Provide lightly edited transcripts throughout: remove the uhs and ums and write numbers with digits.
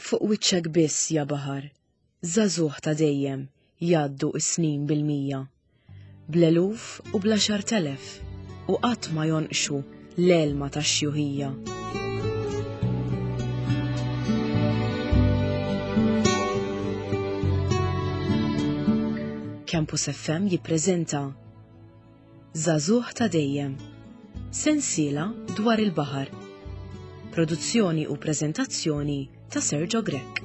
fuq wiċċek biss ja baħar, żagħżugħ ta' dejjem jgħaddu s-snin bil-mija. Bl-eluf u bla xartelef u qatt ma jonqxu l-elma tax-xjuħija. Campus FM jippreżenta Żagħżugħ ta' dejjem, sensiela dwar il-baħar. Produzzjoni u preżentazzjoni ta' Sergio Grek.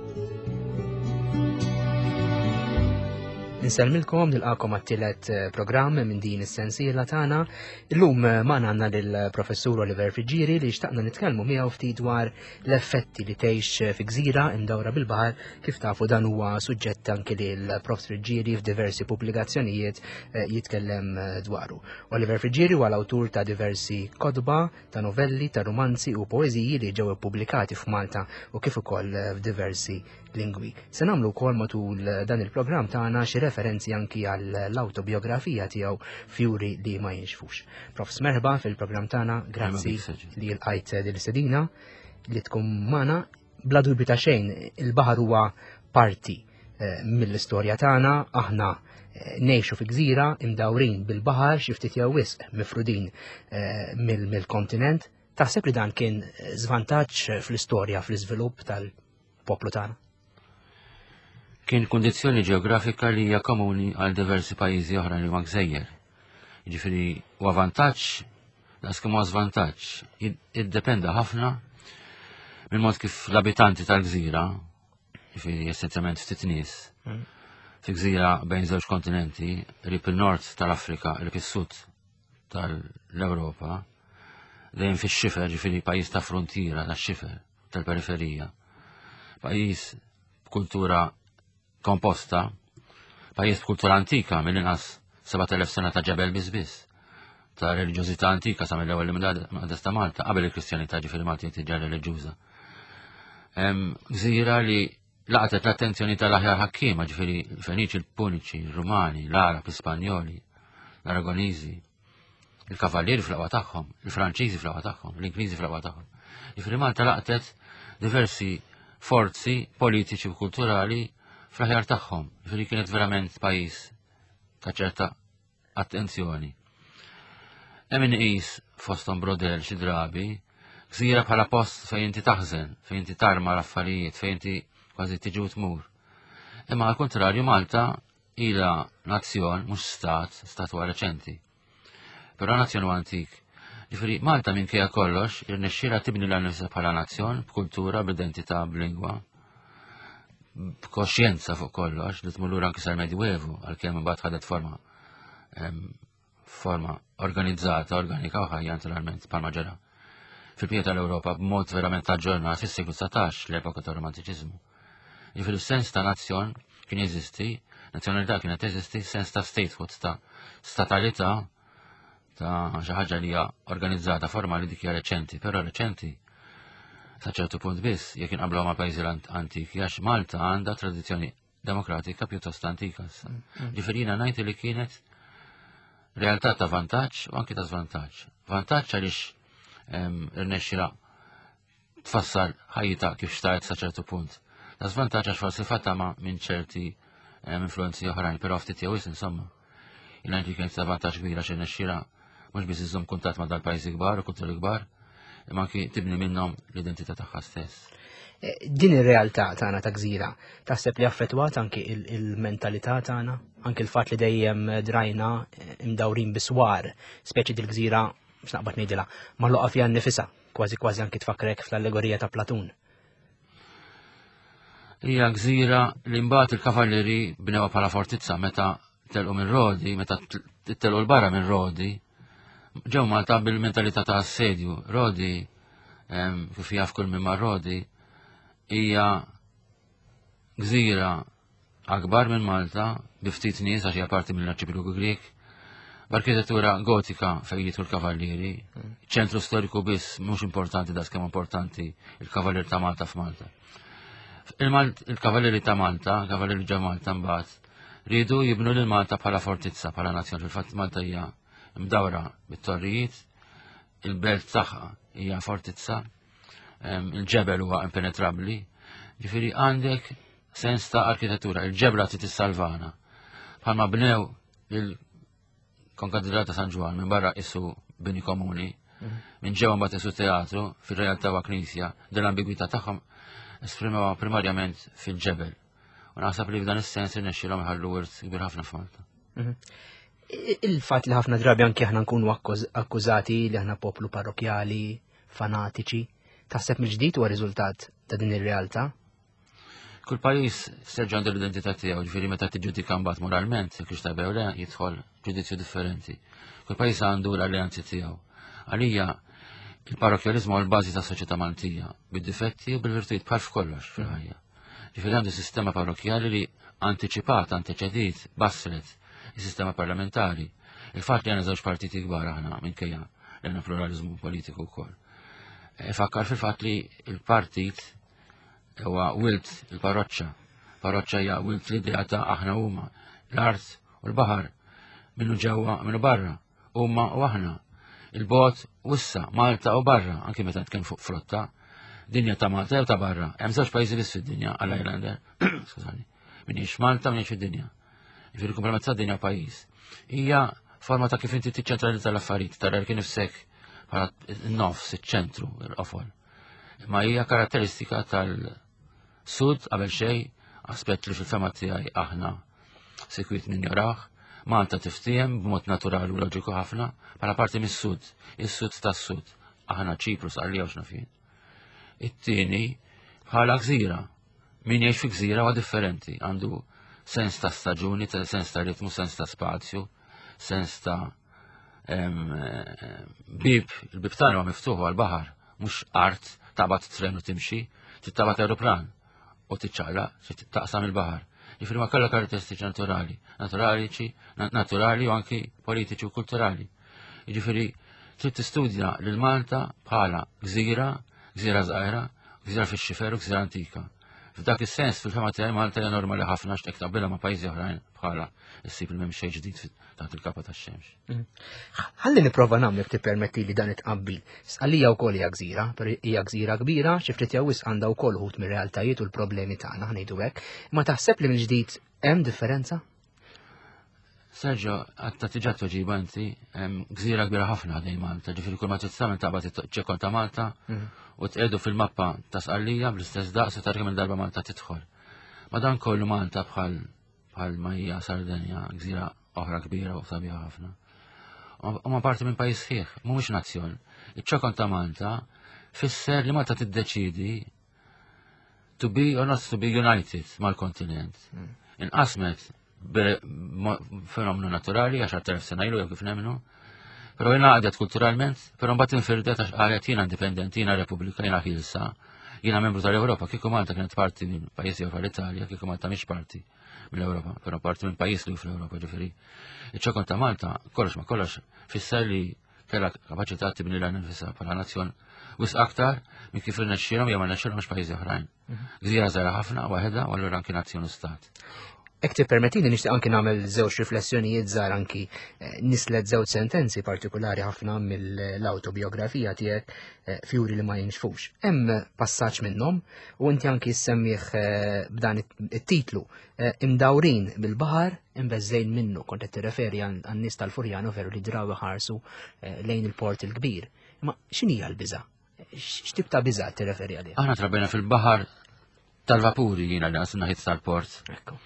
Nselmilkom nilqakom għat-tielet programm minn din is-sensiela tagħna. Illum magħna għandna lill-Professur Oliver Friġieri li xtaqna nitkellmu miegħu ftit dwar l-effetti li tgħix fi gżira imdawra bil-baħar. Kif tafu dan huwa suġġett anke li l-Prof Friġieri f'diversi pubblikazzjonijiet jitkellem dwaru. Oliver Friġieri huwa l-awtur ta' diversi kotba ta' novelli, ta' romanzi u poeżiji li ġew ippubblikati f'Malta u kif ukoll f'diversi lingwi. Se nagħmlu wkoll matul dan il-programm tagħna xi referenzi anki għall-autobiografija tiegħu Fjuri li ma jinxfux. Prof smerħba fil-programm tagħna, grazzi li lqajt din is-sedina li tkun magħna. Bla dubju ta' xejn, il-baħar huwa parti mill-istorja tagħna, aħna ngħixu fi gżira imdawrin bil-baħar xi ftit jew wisq mifrudin mill-kontinent. Taħseb li dan kien żvantaġġ fl-istorja fl-iżvilupp tal-poplu tagħna? Kien kundizzjoni ġeografika li hija komuni għal diversi pajjiżi oħra li huma gżejjer. Jiġifieri huwa vantaġġ daskemm huwa żvantaġġ. Iddependa ħafna mill-mod kif l-abitanti tal-gżira, jiġifieri essenzjalment ftit nies, fi gżira bejn żewġ kontinenti, rib il-nord tal-Afrika, rib is-sud tal-Ewropa, dejjem fix-xifer, jiġifieri pajjiż ta' frontiera tax-xifer tal-periferija. Pajjiż b'kultura komposta, pajjiż b'kultura antika mill-inqas 7000 sena ta' ġebel biss, ta' reliġjożità antika sa mill-ewwel Maqdes ta' Malta, qabel il-Kristjanità ġifieri Malta tiġa reliġjuża. Gżira li laqtet l-attenzjoni tal-aħjar ħakkiema, ġifieri il-Feniċi, il-Puniċi, il-Rumani, l-Arab, l-Ispanjoli, l-Aragoniżi, il-Kavallieri fl-aqwa tagħhom, il-Franċiżi fl-aqwa tagħhom, l-Ingliżi fl-aqwa tagħhom. Ġifieri Malta laqtet diversi forzi politiċi u kulturali fl-aħjar tagħhom, ġifieri kienet verament pajjiż ta' ċerta attenzjoni. Hemm inqis fosthom brodel xi drabi, gżira bħala post fejn inti taħżen, fejn inti tarma l-affarijiet, fejn inti kważi tiġi u tmur. Imma għal kontrarju Malta ilha nazzjon mhux stat huwa reċenti. Però nazzjon huwa antik. Ġifieri Malta minkejja kollox irnexxielha tibni l-nifisha bħala nazzjon b'kultura, b'identità, b'lingwa, b'koxjenza fuq kollox li tmur lura anke sal-Medjuevu għalkemm imbagħad ħadet forma organizzata, organika u ħajja naturalment bħalma ġara fil-bqija tal-Ewropa b'mod verament aġġornat fis-seklu 19 l-epoka tar-Romantiċiżmu. Jiġifieri s-sens ta' nazzjon kien jeżisti, nazzjonalità kienet teżisti, sens ta' statehood, ta' statalità, ta' xi ħaġa li hija organizzata formali dik hija reċenti, però reċenti sa ċertu punt biss jekk inqabblu ma' pajjiżi antiki għax Malta għandha tradizzjoni demokratika pjuttost antika. Ġifieri jiena ngħid li kienet realtà ta' vantaġġ u anke ta' żvantaġġ. Vantaġġ għaliex irnexxila tfassal ħajjita kif xtaqet sa ċertu punt. Ta' żvantaġġ għax forsi fatama minn ċerti influenzi oħrajn, però ftit jew insomma. Jiena ngħid li kienet ta' vantaġġ kbira xi irnexxila mhux biss iżżomm kuntatt ma' dal-pajjiżi kbar u kulturi kbar, imma anke tibni minnhom l-identità tagħha stess. Din ir-realtà tagħna ta' gżira, taħseb li affettwat anke il-mentalità tagħna, anke l-fatt li dejjem drajna imdawrin biswar, speċi dil-gżira x'naqbad ngħidilha, magħluqa fiha nnifisha, kważi anke tfakkrek fl-allegorija ta' Platun. Hija gżira li mbagħad il-kavalleri bnewha bħala fortizza meta telqu minn Rodi, meta telqu l-barra minn Rodi, ġew Malta bil-mentalità ta' assedju. Rodi, kif jaf kull minn ma' Rodi, hija gżira akbar minn Malta, bi ftit nies għax hija parti mill-arċipelagu Grieg, b'arkitettura gotika fejn jidħlu l-kavallieri, ċentru storiku biss mhux importanti da kemm importanti il-kavallier ta' Malta f'Malta. Il-kavallieri ta' Malta, kavallieri ġa Malta mbagħad, rridu jibnu lil Malta bħala fortizza, bħala nazzjon. Fil-fatt Malta hija mdawra bit-torrijiet, il-belt tagħha hija fortizza, il-ġebel huwa impenetrabbli, Ġifieri għandek sens ta' arkitettura, il-ġebra trid tissalvana. Bħalma bnew il-Konkatedral ta' San Ġwan minn barra issu bini komuni, minn ġewwa mbagħad issu teatru, fir-realtà wa knisja, dell-ambigwità tagħhom esprimewa primarjament fil-ġebel. U naħseb li f'dan is-sens irnexxielhom iħallu wirt kbir ħafna f'Malta. Il-fatt li ħafna drabi anke aħna nkunu akkużati li aħna poplu parrokjali, fanatiċi, taħseb mill-ġdid huwa riżultat ta' din ir-realtà? Kull pajjiż serġa' għandu l-identità tiegħu, ġifieri meta tiġġudika mbagħad moralment, jekk ix tabew le jidħol ġudizzju differenti. Kull pajjiż għandu l-alleanzi tiegħu. Għalija il-parrokjaliżmu huwa l-bażi tas-soċjetà Maltija, bid-difetti u bil-virtujiet bħal f'kollox fil-ħajja. Ġifieri għandu sistema parrokjali li antiċipat, anteċedit, bassret is-sistema parlamentari. Il-fatt li għandna żewġ partiti kbar aħna minkejja li għandna pluralizmu politiku wkoll. Fakkar fil-fatt li il-partit huwa wilt il-parroċċa. Parroċċa hija wilt l-idea ta' aħna huma l-art u l-baħar minnu ġewwa minnu barra huma u aħna. Il-bot u issa Malta u barra anke meta tkun fuq frotta. Dinja ta' Malta jew ta' barra. Hemm żewġ pajjiżi biss fid-dinja għall-Islander. Skużani. Minix Malta minix fid-dinja. Jiġifieri komplement tad-dinja pajjiż. Hija forma ta' kif inti tiċċentralizza l-affarijiet, tara kien ifsek bħala n-nofs, iċ-ċentru, l-qofol. Ma hija karatteristika tal-Sud qabel xejn, aspett li fil-fema tiegħi aħna sekwit ninjorawh, Malta tiftiem b'mod naturali u loġiku ħafna bħala parti mis-Sud, is-Sud tas-Sud, aħna Ċiprus għalli x'na fin. It-tieni bħala gżira, min jgħix fi gżira huwa differenti, għandu sens ta' staġuni, sens ta' ritmu, sens ta' spazju, sens ta' bib, il-bib tagħna huwa miftuħ għall-baħar, mhux art taqbad tren u timxi, tittabad aeroplan u tiċċaqla, taqsam il-baħar. Jiġifieri ma kollha karatteristiċi naturali u anki politiċi u kulturali. Jiġifieri trid tistudja lil Malta bħala gżira żgħira, gżira fix-xifer u gżira antika. F'dak is-sens fil-fema tiegħi Malta hija normali ħafna x'tek taqbilha ma' pajjiżi oħrajn bħala issib il-m'hemm xejn ġdid taħt il-kapa tax-xemx. Ħalli nipprova nagħmlek tippermetti li dan it-tqabbil. Għalija wkoll hija gżira, hija gżira kbira, xi ftit jew għandha wkoll uħud mir-realtajiet u l-problemi tagħna ħnejdu hekk. Ma taħseb li mill-ġdid hemm differenza? Serġo, għatta tiġat toġiba inti, gżira kbira ħafna għadej Malta, ġifiri kull ma titsamen taqbad ċekon ta' Malta u t-edu fil-mappa ta' sqallija bl-istess daqs u tarika minn darba Malta tidħol. Ma dan kollu Malta bħal ma hija Sardenja, gżira oħra kbira u sabiħa ħafna. U ma parti minn pajis sħiħ, mhumiex nazzjon. Iċ-ċekon ta' Malta fisser li Malta tiddeċidi to be or not to be united mal-kontinent. Inqasmet fenomenu naturali, 10,000 sena ilu, kif nemnu, pero jena għadet kulturalment, pero mbatt infirdet għax għalet jena indipendenti, jena republika, jena ħilsa, jena membru tal-Europa, kieku Malta kienet parti minn pajjiżi oħra l-Italja, kieku Malta mhix parti mill-Europa, pero parti minn pajjiż li fl-Europa, ġifieri. Iċ-ċokon ta' Malta, kollox ma kollox, fisser li kellha kapaċità tibni l-nifisha bħala nazzjon wis aktar minn kif irnexxielhom jew ma rnexxielhomx pajjiżi oħrajn. Gżira żgħira ħafna waħedha u allura anke nazzjon u stat. Ek tippermettini nixtieq anki nagħmel żewġ riflessjonijiet żgħar anki nislet żewġ sentenzi partikolari ħafna mill-awtobiografija tiegħek fjuri li ma jinxfux. Hemm passaġġ minnhom u inti anki semmih b'dan it-titlu imdawrin bil-baħar imbeżżejn minnu kont qed tirreferi għan-nies tal-Furjano veru li draw iħarsu lejn il-port il-kbir. Ma x'inhija l-biża'? X'tib ta' biża' tirreferi għaliha? Aħna trabbejna fil-baħar tal-vapuri jiena li għasna ħit tal-port.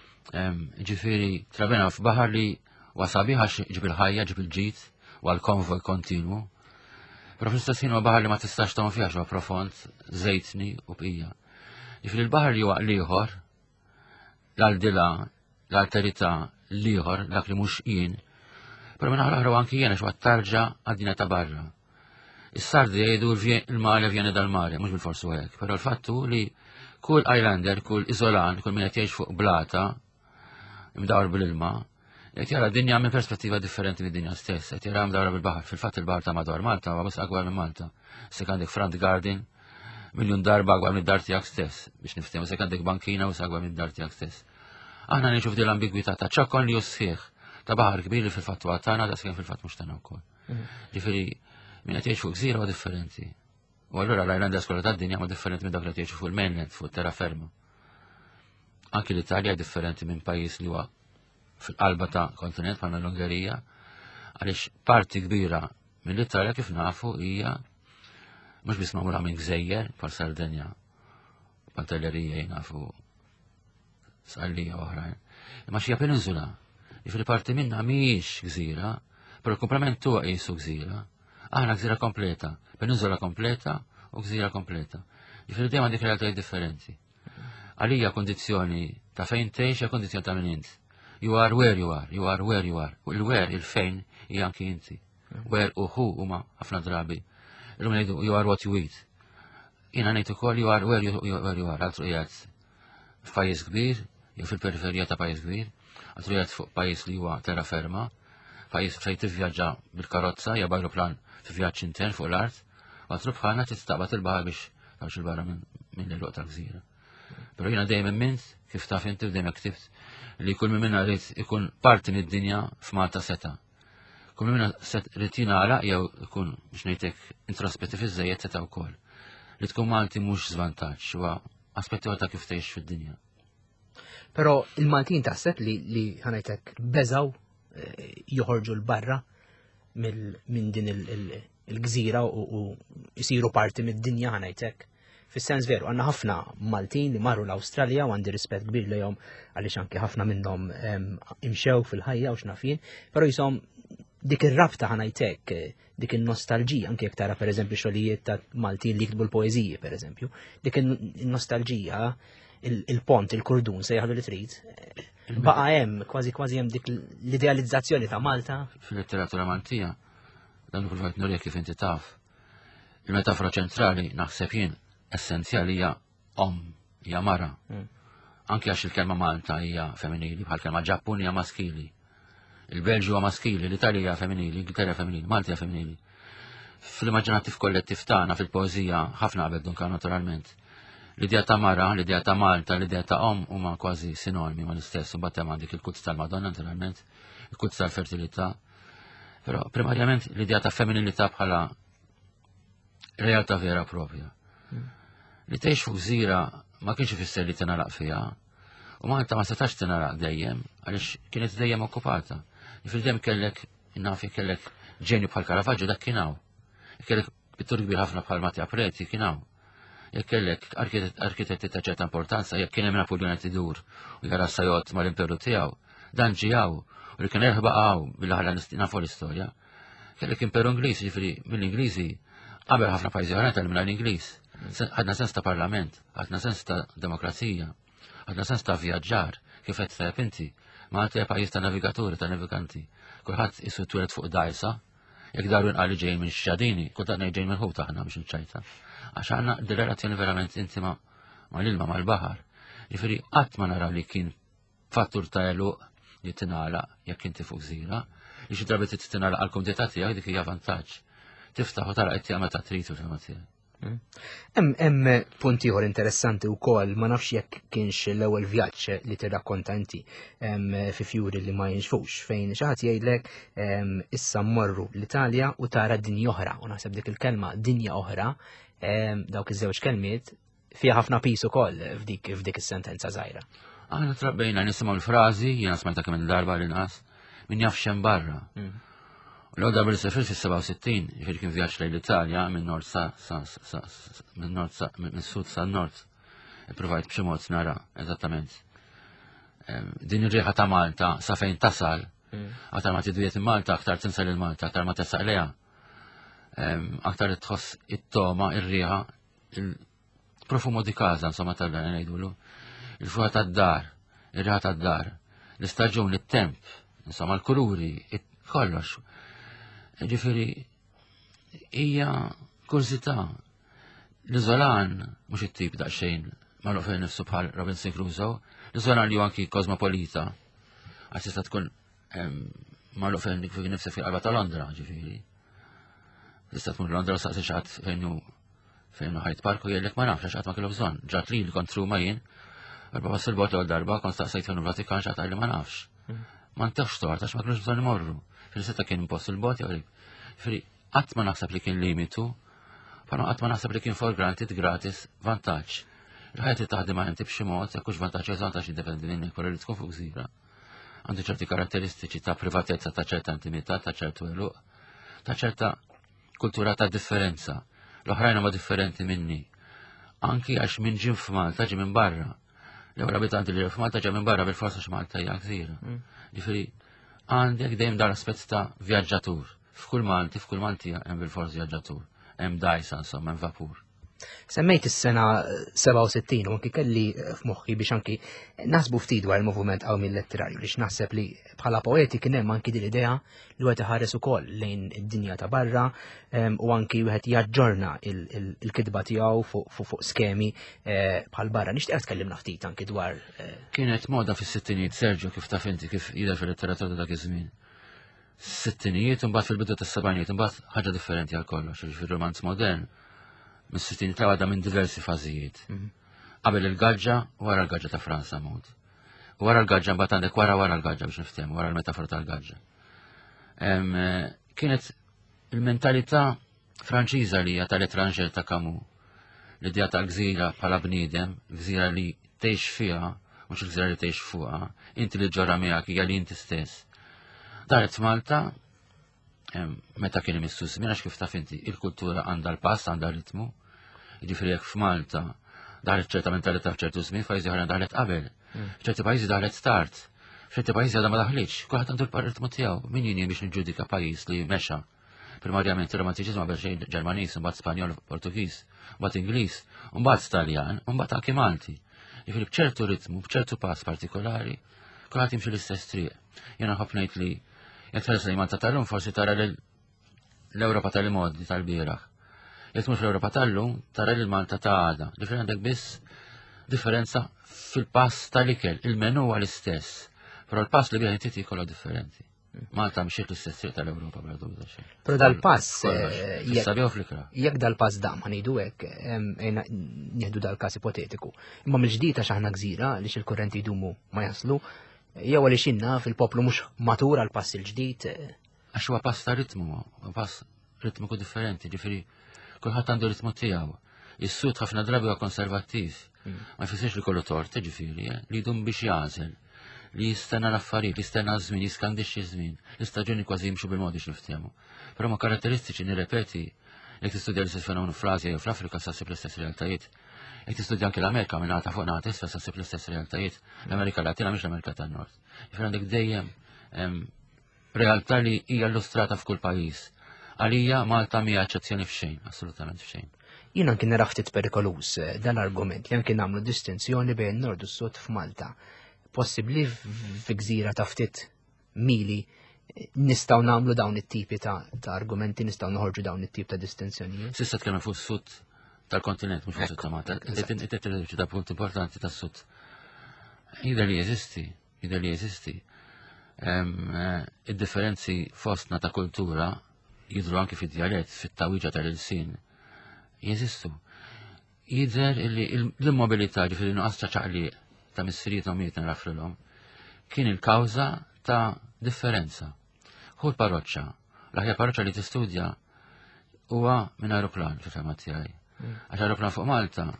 Ġifiri, trabena f'baħar li wasabiħa ġib il-ħajja, ġib il-ġit, u għal-konvoj kontinu. Pero fl-istess ħin baħar li ma tistax tamu fiħax huwa profond, zejtni u bqija. Ġifiri il-baħar li huwa liħor, l-aldila, l-alterità liħor, dak li mhux jien, pero minn ħarħru anki jiena xwa tarġa għaddina ta' barra. Is-sardi jgħidu il-mare vjeni dal-mare, mhux bil-forsu hekk, pero l-fattu li kull islander, kull iżolan, kull min qed jgħix fuq blata, imdawr bil-ilma, qed jara dinja minn perspettiva differenti mid dinja stess, qed jara mdawra bil-baħar. Fil-fatt il-baħar ta' madwar Malta huwa biss akbar minn Malta. Sek għandek front garden, miljun darba akbar mid-dar tiegħek stess, biex niftehmu, sek għandek bankina u akbar mid-dar tiegħek stess. Aħna nixu f'din l-ambigwità ta' ċokkon li jussieħ ta' baħar kbir li fil-fatt huwa tagħna da skemm fil-fatt mhux tagħna wkoll. Ġifieri min qed jgħix fuq gżira huwa differenti. U allura l-Irlanda skola tad-dinja ma differenti minn dak li tgħixu fuq il-mainland, fuq terraferma. Anki l-Italja differenti minn pajjiż li huwa fil-qalba ta' kontinent bħalma l-Ungerija, għaliex parti kbira mill-Italja kif nafu hija mhux biss magħmula minn gżejjer bħal Sardenja, Pantellerija nafu Sqallija oħrajn. Imma xi peninsula, jiġifieri parti minnha mhijiex gżira, però l-kumplament huwa qisu gżira. Aħna gżira kompleta, peninsula kompleta u gżira kompleta. Jiġifieri dejjem għandek realtajiet differenti. Għalija kondizzjoni ta' fejn tgħix hija kondizzjoni ta' min int. You are where you are, you are where you are. Il-where, il-fejn, hija anki inti. Where u who huma ħafna drabi. Illum ngħidu you are what you eat. Jiena ngħid ukoll you are where you are, altru qiegħed f'pajjiż kbir, jew fil-periferija ta' pajjiż kbir, altru qiegħed fuq pajjiż li huwa terraferma, pajjiż fejn tivvjaġġa bil-karozza jew b'ajruplan fi vjaġġ intern fuq l-art, u altru bħalna tistaqbad il-baħar biex tgħix il-barra minn l-eluq tal-gżira. Però jiena dejjem imment kif taf inti u dejjem ktibt li kull minn minna rrid ikun parti mid-dinja f'Malta seta'. Kull minn minna rrid jingħalaq jew ikun biex ngħidlek introspettiv iż-żejjed seta' wkoll. Li tkun Malti mhux żvantaġġ huwa aspetti ta' kif tgħix fid-dinja. Però il-Maltin taħseb li ħanajtek beżaw joħorġu l-barra minn din il-gżira u jisiru parti mid-dinja ħanajtek. Fis-sens veru, għandna ħafna Maltin li marru l-Awstralja u għandi rispett kbir lejhom għaliex anke ħafna minnhom imxew fil-ħajja u x'nafin, però jisom dik ir-rabta ħanajtek, dik in-nostalġija anke jekk tara pereżempju xogħlijiet ta' Maltin li jiktbu l-poeżiji pereżempju, dik in-nostalġija il-pont, il-kurdun se jaħdu li trid. Baqa' hemm kważi hemm dik l-idealizzazzjoni ta' Malta. Fil-letteratura Maltija, dan ukoll qed nurjek kif inti taf. Il-metafora ċentrali naħseb jien essenzjali hija mara. Anke għax il-kelma Malta hija femminili, bħal kelma Ġappun hija maskili. Il-Belġu huwa maskili, l-Italja hija femminili, l-Ingilterra femminili, Malta hija femminili. Fil-immaġinattiv kollettiv tagħna fil-poeżija ħafna qabel dunka naturalment. L-idea ta' mara, l-idea ta' Malta, l-idea ta' huma kważi sinonimi ma l-istess, u battem għandik il-kulz tal-Madonna naturalment, il-kulz tal-fertilità. Però primarjament l-idea ta' femminilità bħala realtà vera propja. Li tgħix fuq gżira ma kienx ifisser li tingħalaq fiha, u Malta ma setax tingħalaq dejjem għaliex kienet dejjem okkupata. Dejjem kellek innafi kellek ġenju bħal Caravaggio dak kien hawn. Kellek pittur kbir ħafna bħal Mattia Preti kien hawn. Jekk kellek arkitetti ta' ċerta importanza, jekk kien hemm Napoleon qed idur u jara sajot mal-imperu tiegħu, dan ġie hawn u li kien erħba hawn bil-ħalla nafu l-istorja. Kellek imperu Ingliż, jiġifieri mill-Ingliżi qabel ħafna pajjiżi oħrajn tal-minn l-Ingliż. Għadna sens ta' parlament, għadna sens ta' demokrazija, għadna sens ta' vjaġġar, kif qed tajjeb inti, Malta hija pajjiż ta' navigaturi, ta' naviganti. Kulħadd isu tweled fuq dajsa, jekk daru inqali ġejjin minn xadini, kultant ngħid ġejjin minn ħuta aħna biex nċajta. Għax għandna relazzjoni verament intima mal-ilma mal-baħar. Jiġifieri qatt ma nara li kien fattur ta' eluq li tingħalaq jekk inti fuq gżira, li xi drabi trid tingħalaq għall-kumdità tiegħek dik hija vantaġġ. Tiftaħ u tara qed tagħmel meta trid fil-fema tiegħek. Hemm punt ieħor interessanti wkoll ma nafx jekk kienx l-ewwel vjaġġ li tirrakkonta inti fi fjuri li ma jinxfux fejn xi ħadd jgħidlek issa mmorru l-Italja u tara dinja oħra u naħseb dik il-kelma dinja oħra dawk iż-żewġ kelmiet fiha ħafna pis ukoll f'dik is-sentenza żgħira. Aħna trabbejna nisimgħu l-frażi jiena smajta kemm il-darba l-inqas min jaf xemm barra. L-għodda bil-sefil fil-67, ġifir kien vjaġġ lejn l-Italja minn sud sa' nord. Provajt b'xi mod nara, eżattament. Din ir-rieħa ta' Malta sa' fejn tasal, aktar ma tidwiet Malta, aktar tinsal il-Malta, aktar ma tesaq leha. Aktar tħoss it-toma, ir-rieħa, il-profumo di casa, insomma tal-dan ngħidulu. Il-fuħa tad-dar, ir-rieħa tad-dar, l-istaġun, it-temp, insomma l-kuluri, kollox. Ġifiri, hija kurzità. L-Iżolan, mhux it-tip daqsxejn magħluq fejn nifsu bħal Robinson Crusoe, l-Iżolan li anki kosmopolita, għax tista' tkun magħluq fejn nifsek fil-qalba ta' Londra, ġifiri. Tista' tkun Londra u saqsi xatt fejn hu Hyde Park u jgħidlek ma nafx għax qatt ma kellu bżonn. Ġat li kont truma jien, darba wasil bot l darba kont staqsejt fejn il-Vatikan xatt li ma nafx. Ma ntefx tort għax ma kinux bżonn imorru. Fil-setta kien impost il-bot jgħid. Firri, qatt ma naħseb li kien limitu Però qatt ma naħseb li kien for granted gratis vantaġġ. Il-ħajja taħdem ma' inti b'xi mod, jekk hux vantaġġ jew vantaġġ jiddependi minnek wara li tkun fuq gżira. Għandu ċerti karatteristiċi ta' privatezza, ta' ċerta intimità, ta' ċertu eluq, ta' ċerta kultura ta' differenza. L-oħrajn huma differenti minni. Anki għax minn ġim f'Malta ġi minn barra. L-ewwel abitanti li f'Malta ġew minn barra bil-forsa x'Malta hija gżira. Ġifieri għandek dejjem dar aspett ta' vjaġġatur. F'kull Malti hemm bil-fors vjaġġatur. Hemm dajsa insomma, hemm vapur. Semmejt is-sena 67 u anki kelli f'moħħi biex anki naħsbu ftit dwar il-moviment qawmi letterarju li naħseb li bħala poeti kien hemm anki din l-idea li wieħed iħares ukoll lejn id-dinja ta' barra u anki wieħed jaġġorna il-kitba tiegħu fuq skemi bħal barra. Nixtieq tkellimna ftit anki dwar. Kienet moda fis-sittinijiet, Sergio, kif taf inti kif jidher fil-letteratura dak iż-żmien. Sittinijiet u mbagħad fil-bidu tas-sebgħinijiet imbagħad ħaġa differenti għal kollox, fir-romanz modern. Mis-sittin għadha minn diversi fażijiet. Qabel il-gaġġa, wara l-gaġġa ta' Franza mod. Wara l-gaġġa mbagħad għandek wara l-gaġġa biex niftehmu, wara l-metafora tal-gaġġa. Kienet il-mentalità Franċiża li hija tal-etranġer ta' Camus. L-idea ta' gżira bħala bniedem, gżira li tgħix fiha, mhux il-gżira li tgħix fuqha, inti li ġorra miegħek hija li inti stess. Daret Malta, meta kien imissu żmien għax kif taf inti, il-kultura għandha l-pass, għandha ritmu. Jiġifieri jekk f'Malta daħlet ċerta mentalità f'ċertu żmien, pajjiżi oħra daħlet qabel. F'ċerti pajjiżi daħlet tard. F'ċerti pajjiżi għadha ma daħlitx. Kulħadd għandu l-ritmu tiegħu. Min jien biex niġġudika pajjiż li mexa. Primarjament ir-romantiċiżmu qabel xejn Ġermaniż, imbagħad Spanjol, Portugiż, imbagħad Ingliż, imbagħad Taljan, imbagħad anke Malti. Jiġifieri b'ċertu ritmu, b'ċertu pass partikolari, kulħadd jimxi l-istess triq. Jiena ħobb ngħid li jekk tħares lejn Malta tal-lum forsi tara l-Ewropa tal-modi tal-bieraħ. Jekk tmur fl-Ewropa tal-lum tara l-Malta ta' għada. Ġifieri għandek biss differenza fil-pass tal-ikel. Il-menu huwa l-istess, però l-pass li bieħ inti jkollha differenti. Malta mxiet l-istess triq tal-Ewropa bla dubda xejn. Però dal-pass jekk dal-pass dam ħanidu hekk nieħdu dal-każ ipotetiku. Imma mill-ġdid għax aħna gżira li il-kurrenti jdumu ma jaslu, jew għaliex inna fil-poplu mhux matur għal pass il-ġdid. Għax huwa pass ta' ritmu, pass ritmiku differenti, ġifieri kulħadd għandu ritmu tiegħu. Is-Sud ħafna drabi huwa konservattiv. Ma jfissirx li kollu tort, ġifieri, li jdum biex jażel, li jistenna l-affarijiet, li jistenna żmien, jiskandixxi żmien, l-istaġuni kważi jimxu bil-modi x'niftehmu. Però ma karatteristiċi nirrepeti jekk tistudja l-istess fenomenu fl-Asja jew fl-Afrika sassib l-istess realtajiet. Jekk tistudja anke l-Amerika minn għata fuq nagħta isfel sassib l-istess realtajiet. L-Amerika Latina mhix l-Amerika tan-Nord. Ġifieri għandek dejjem realtà li hija illustrata f'kull pajjiż. Għalija Malta mija eċċezzjoni f'xejn, assolutament f'xejn. Jien anki nara ftit perikolus dal-argument li anki nagħmlu distinzjoni bejn nord u sud f'Malta. Possibbli f'gżira ta' ftit mili nistgħu nagħmlu dawn it-tipi ta' argumenti, nistgħu noħorġu dawn it-tip ta' distinzjonijiet. S'issa tkellem fuq is-sud tal-kontinent mhux fuq ta' Malta. Inti ta' punt importanti tas-sud. Jidher li jeżisti. Id-differenzi fostna ta' kultura jidhru anke fid-djalett, fit-tawwiġa tal-ilsien. Jeżistu. Jidher li l-immobilità ġifieri nuqqas ta' ċaqliq ta' missirijiet omijiet nrafrilhom kien il-kawża ta' differenza. Hu l-parroċċa, l-aħjar parroċċa li tistudja huwa minn ajruplan fil-fema tiegħi. Għax ajruplan fuq Malta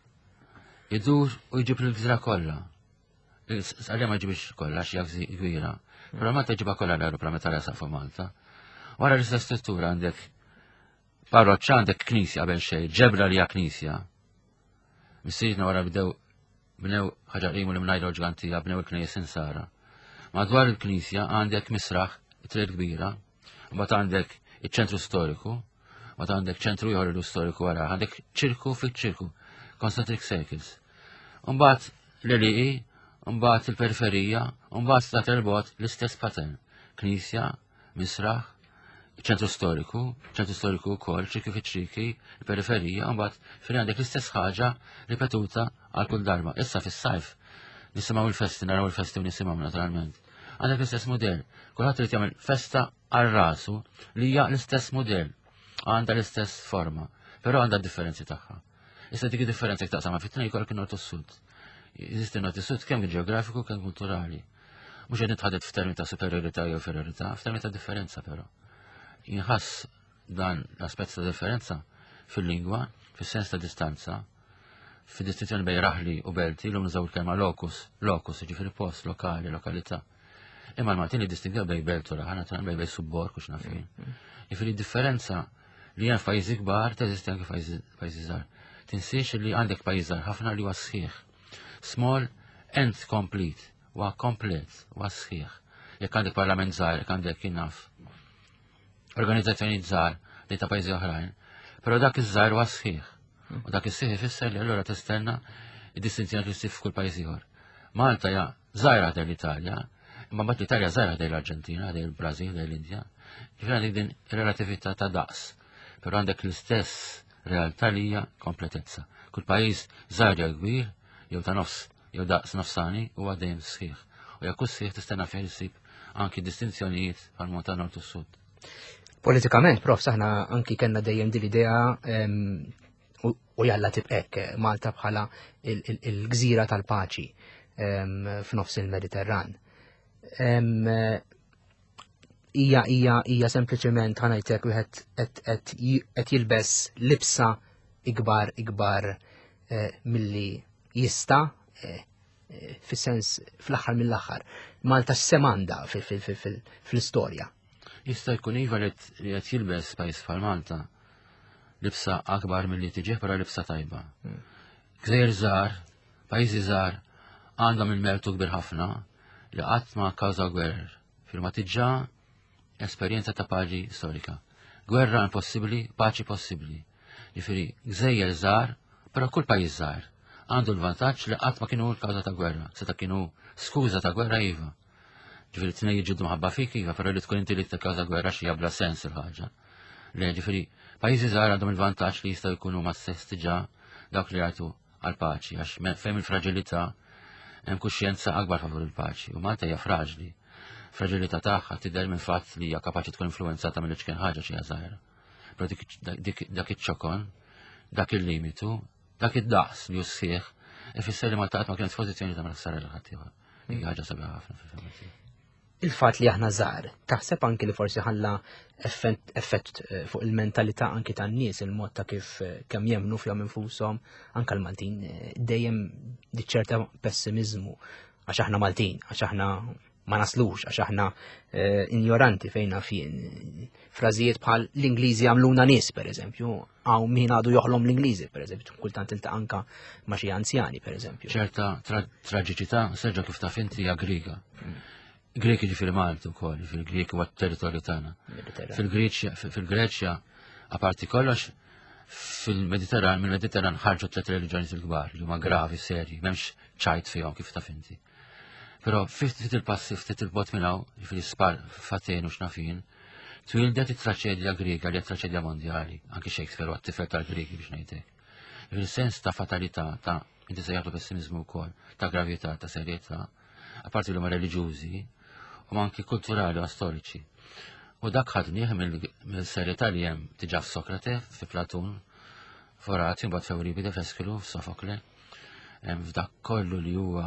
idur u jġib l-gżira kollha. Għalja ma jġibix kollha għax hija kbira. Però Malta jġibha kollha l-ajruplan meta jasaq fuq Malta. Wara l-istess struttura għandek parroċċa, għandek knisja qabel xejn, ġebra li hija knisja. Missirietna wara bnew ħaġa qimu li mingħajr ġgantija, bnew il-knejjes insara. Madwar il-knisja għandek misraħ, it-triq kbira, mbagħad għandek iċ-ċentru storiku, mbagħad għandek ċentru ieħor storiku wara, għandek ċirku fil-ċirku, concentric circles. Mbagħad l-eliqi, mbagħad il-periferija, mbagħad stat il-bot l-istess pattern. Knisja, misraħ, ċentru storiku wkoll, ċirki fiċ-ċirki, il-periferija, mbagħad fejn għandek l-istess ħaġa ripetuta għal kull darba. Issa fis-sajf nisimgħu il-festi, naraw il-festi u nisimgħu naturalment. Għandek l-istess modell. Kulħadd irid jagħmel festa għal rasu li hija l-istess modell, għandha l-istess forma, però għandha d-differenzi tagħha. Issa dik id-differenza jekk taqsam fit-tnejn jkollok in-nord u s-sud. Jeżisti n-nord u s-sud kemm ġeografiku kemm kulturali. Mhux qed nitħadet f'termini ta' superjorità jew inferjorità, f'termini ta' differenza però. Jinħass dan l-aspett ta' differenza fil-lingwa, fis-sens ta' distanza, fid-distinzjoni bej raħli u belti, l-lum nużaw il-kelma locus, ġifiri post, lokali, lokalità. Imma l-Maltin li distingwew bej belt u raħa, naturalment bej subbor, kux nafin. Ġifiri differenza li jen f'pajjiżi kbar teżisti anke f'pajjiżi żgħar. Tinsiex li għandek pajjiż żgħar ħafna li huwa sħiħ. Small and complete, huwa komplet, huwa sħiħ. Jekk għandek parlament żgħar, jekk għandek naf organizzazzjoni żgħar li ta' pajjiżi oħrajn, però dak iż-żgħar huwa sħiħ. U dak is-sħiħ ifisser li allura tistenna id-distinzjoni li ssir f'kull pajjiż ieħor. Malta hija żgħira dejn l-Italja, imma mbagħad l-Italja żgħira dejn l-Arġentina, dejn il-Brażil, dejn l-Indja. Ġifieri għandek din relatività ta' daqs, però għandek l-istess realtà li hija kompletezza. Kull pajjiż żgħar jew kbir, jew ta' nofs, jew daqs nofsani huwa dejjem sħiħ. U jekk hu sħiħ tistenna fejn isib anki distinzjonijiet bħal mod ta' nord u sud. Politikament, prof, saħna anki kellna dejjem din l-idea u jalla tibqek Malta bħala il-gżira tal-paċi f'nofs il-Mediterran. Hija sempliċement ħanajtek wieħed qed jilbes libsa ikbar milli jista' fis-sens fl-aħħar mill-aħħar. Malta x'semanda fl-istorja. Jista' jkun iva li qed jilbes pajjiż bħal Malta libsa akbar milli tiġih però libsa tajba. Gżejjer żgħar, pajjiżi żgħar għandhom il-mertu kbir ħafna li qatt ma kkawżaw gwerer. Firma tiġà esperjenza ta' paċi storika. Gwerra impossibbli, paċi possibbli. Ġifieri gżejjer żgħar, però kull pajjiż żgħar għandu l-vantaġġ li qatt ma kienu l-kawża ta' gwerra, seta' kienu skuża ta' gwerra iva. Ġifieri t-tnejn jiġġieldu maħabba fik iva, però li tkun inti li tikkawża gwerra xi bla sens il-ħaġa. Le, ġifieri pajjiżi żgħar għandhom il-vantaġġ li jistgħu jkunu ma' stess diġà dawk li jagħtu għall-paċi għax fejn il-fraġilità hemm kuxjenza akbar favur il-paċi u Malta hija fraġli. Fraġilità tagħha tidher minn fatt li hija kapaċi tkun influenzata mill kien ħaġa xi żgħira. Però dak iċ-ċokon, dak il-limitu, dak id-daqs li hu sħiħ ifisser li Malta qatt ma kienet f'pożizzjoni ta' ħsara lil ħadd ieħor. Hija ħaġa sabiħa ħafna fil-fema. Il-fatt li aħna żgħar, taħseb anki li forsi ħalla effett fuq il-mentalità anki tan-nies il-mod ta' kif kemm jemmnu fihom infushom anke l-Maltin dejjem ċerta pessimizmu għax aħna Maltin, għax aħna ma naslux, għax aħna ignoranti fejna fin frażijiet bħal l-Ingliżi għamluna nies pereżempju, għaw min għadu joħlom l-Ingliżi pereżempju, kultant ilta' anka ma' xi anzjani pereżempju. ċerta traġiċità serġa' kif taf inti hija Griega. Greki ġifieri Malta wkoll, ġifieri Greki huwa t-territorju tagħna. Fil-Greċja, aparti kollox, mill-Mediterran ħarġu 3 reliġjoni il-kbar li huma gravi, serji, m'hemmx ċajt fihom kif taf inti. Però ftit il-passi, ftit il-bot minn hawn, ġifieri spar faten u x'nafin, twildet it-traċedja Griega li hija traċedja mondjali, anke Shakespeare huwa t-tifel tal-Griegi biex ngħidlek. Il-sens ta' fatalità, ta' inti se jagħtu pessimizmu wkoll, ta' gravità, ta' serjetà, apparti li huma reliġjużi, u anki kulturali u storiċi. U dak ħadnieh mill-serjetà li hemm diġà f'Sokrate, fi Platun, f'Orazio, mbagħad f'Euripide, f'Eskilu, f'Sofokle, f'dak kollu li huwa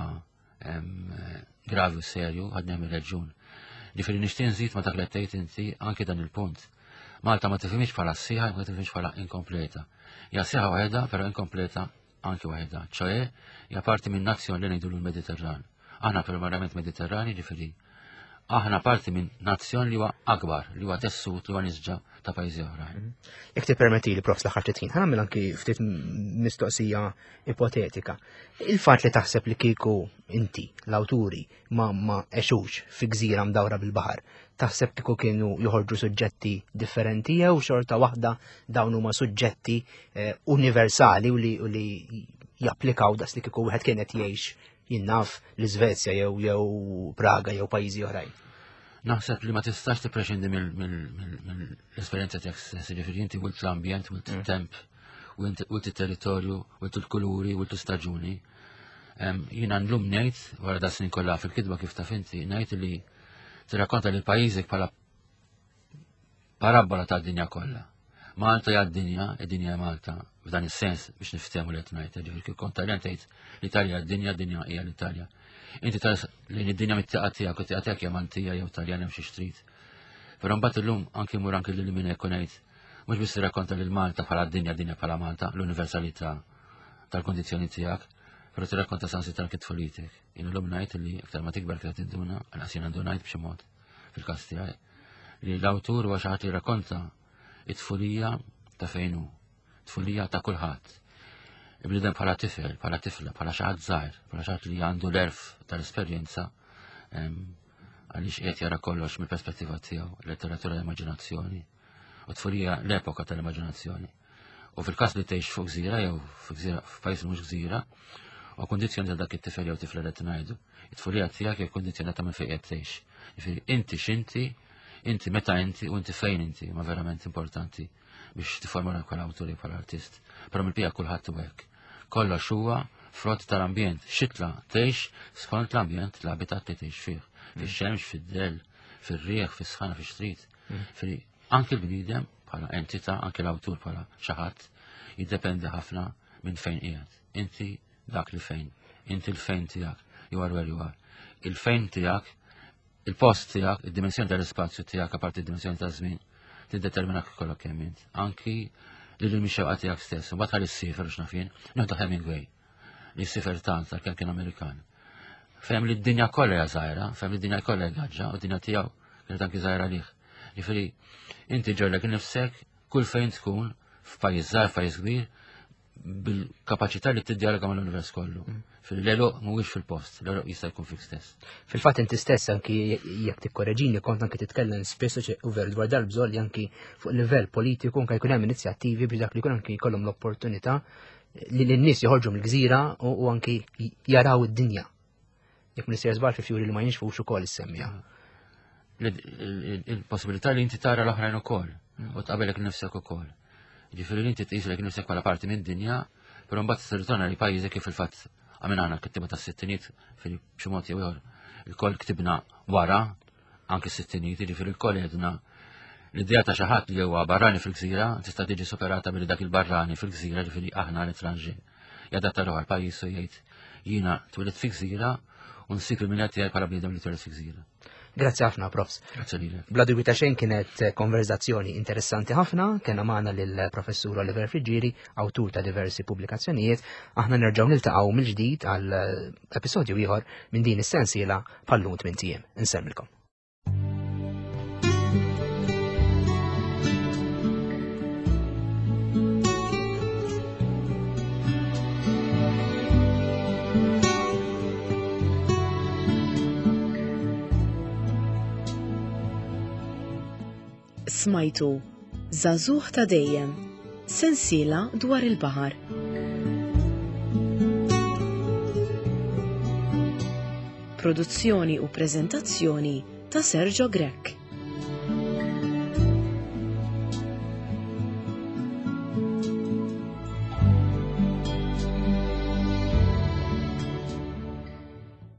gravi u serju ħadnieh mir-reġjun. Ġifieri nixtieq nżid ma dak li tgħid inti anke dan il-punt. Malta ma tifhimx bħala sħiħa, ma tifhimx bħala inkompleta. Hija sħiħa waħedha, però inkompleta anke waħedha. ċoe hija parti minn nazzjon li ngħidulu l-Mediterran. Aħna primarjament Mediterrani, ġifieri aħna parti minn nazzjon li huwa akbar, li huwa tessut, li huwa nisġa ta' pajjiżi oħrajn. Jekk tippermettili prof l-aħħar titħin, ħanamel anki ftit mistoqsija ipotetika. Il-fatt li taħseb li kieku inti, l-awturi, ma għexux fi gżira mdawra bil-baħar, taħseb kieku kienu joħorġu suġġetti differenti jew xorta waħda dawn huma suġġetti universali u li japplikaw das li kieku wieħed kienet jgħix jinnaf l-Iżvezja jew Praga jew pajjiżi oħrajn. Naħseb li ma tistax tippreċendi mill-esperjenza tiegħek stess, ġifieri inti wilt l-ambjent, wilt it-temp, wilt it-territorju, wilt il-kuluri, wilt l-staġuni. Jiena nlum ngħid wara da snin kollha fil-kitba kif taf inti, ngħid li tirrakkonta lil pajjiżek bħala parabola tad-dinja kollha. Malta hija d-dinja, id-dinja Malta, f'dan is-sens biex niftehmu li qed ngħid, ġifieri kif kont Taljan tgħid l-Italja d-dinja, d-dinja hija l-Italja. Inti tara lejn id-dinja mit-tieqa tiegħek u tieqa tiegħek hija Maltija jew Taljan hemm xi xtrid. Però mbagħad illum anke mur anke lil min hekk ngħid Mhux biss tirrakkonta lil Malta bħala dinja bħala Malta, l-universalità tal-kondizzjoni tiegħek, però tirrakkonta sansi tal-kitfolitek. Jien illum ngħid li aktar ma tikber kien tinduna, għal jien għandu ngħid b'xi mod fil-każ tiegħi li l-awtur huwa xi ħadd li jirrakkonta it-tfulija ta' fejn hu, tfulija ta' kulħadd. Ibnidem bħala tifel, bħala tifla, bħala xi ħadd żgħir, bħala xi ħadd li għandu l-erf tal-esperjenza għaliex qed jara kollox mill-perspettiva tiegħu, letteratura l-immaġinazzjoni u tfulija l-epoka tal-immaġinazzjoni. U fil-każ li tgħix fuq gżira jew f'pajjiż mhux gżira, u kondizzjoni ta' dak it-tifel jew tifla li qed ngħidu, it-tfulija tiegħek hija kondizzjonata minn fejn qed tgħix. Jiġifieri inti x'inti, inti meta inti u inti fejn inti ma verament importanti biex tiforma bħala awtur jew bħala artist. Però mill-bija kulħadd hu hekk. Kollox huwa frott tal-ambjent, xitla tgħix skont l-ambjent l-abitat li tgħix fih, fix-xemx, fid-dell, fir-rieħ, fis-sħana, fix-trid. Anke l-bniedem bħala entità, anke l-awtur bħala xi ħadd jiddependi ħafna minn fejn qiegħed. Inti dak li fejn, inti l-fejn tiegħek, you are where you are. Il-fejn tiegħek, il-post tiegħek, id-dimensjoni tal-ispazju tiegħek apart id-dimensjoni taż-żmien tiddetermina kollok kemm int. Anki li l-mixewqa tiegħek stess, u mbagħad ħalli-sifer x'naf jien, nieħdu Hemingway li sifer tant tal-kemm kien Amerikan. Fehem li d-dinja kollha hija żgħira, fehem li d-dinja kollha gaġġa u d-dinja tiegħu kienet anki żgħira lih. Jiġifieri inti ġollek innifsek kull fejn tkun f'pajjiż żgħar, f'pajjiż kbir, bil-kapaċità li tiddialoga mal-univers kollu. Fil-leluq mhuwiex fil-post, l-eluq jista' jkun fik stess. Fil-fatt inti stess anki jekk tikkorreġini kont anki titkellem spiss u ver dwar dal-bżonn li anki fuq livell politiku anke jkun hemm inizjattivi biex dak li jkun anki jkollhom l-opportunità li n-nies joħorġu mill-gżira u anki jaraw id-dinja. Jekk minister żbar fi fjuri li ma jinxfux ukoll is-semmija. Il-possibilità li inti tara l-oħrajn ukoll u tqabelek nifsek ukoll. Ġifieri li inti tqislek nifsek bħala parti mid-dinja, però mbagħad tirritorna li pajjiżek kif fil-fatt għamilna kittiba tas-sittiniet fil-xi mod jew ieħor. Il-koll ktibna wara anke s-sittiniet, ġifieri il-koll għedna l-idea ta' xi ħadd li huwa barrani fil-gżira tista' tiġi superata billi dak il-barrani fil-gżira ġifieri aħna l-etranger. Jadatta ruħ għal-pajjiż u jgħid jiena twilet fi gżira u nsik il-minjat tiegħi bħala bniedem li twilet fi gżira. Grazzi ħafna, Profs. Grazzi lilek. Bla dubju ta' xejn kienet konverzazzjoni interessanti ħafna, kena magħna lill-Professur Oliver Frigieri, awtur ta' diversi pubblikazzjonijiet. Aħna nerġgħu niltaqgħu mill-ġdid għal episodju ieħor minn din is-sensiela bħall-lum 8 ijiem. Insemmilkom. Smajtu Żagħżugħ ta' dejjem, sensiela dwar il-baħar. Produzzjoni u preżentazzjoni ta' Sergio Grek.